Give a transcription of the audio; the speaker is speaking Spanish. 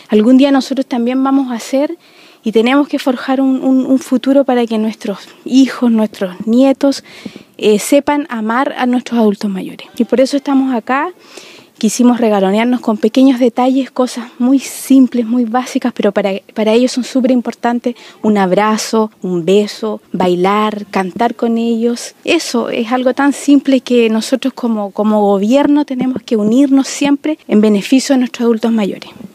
algún día nosotros también vamos a ser y tenemos que forjar un futuro para que nuestros hijos, nuestros nietos sepan amar a nuestros adultos mayores. Y por eso estamos acá. Quisimos regalonearnos con pequeños detalles, cosas muy simples, muy básicas, pero para ellos son súper importantes. Un abrazo, un beso, bailar, cantar con ellos. Eso es algo tan simple que nosotros como gobierno tenemos que unirnos siempre en beneficio de nuestros adultos mayores.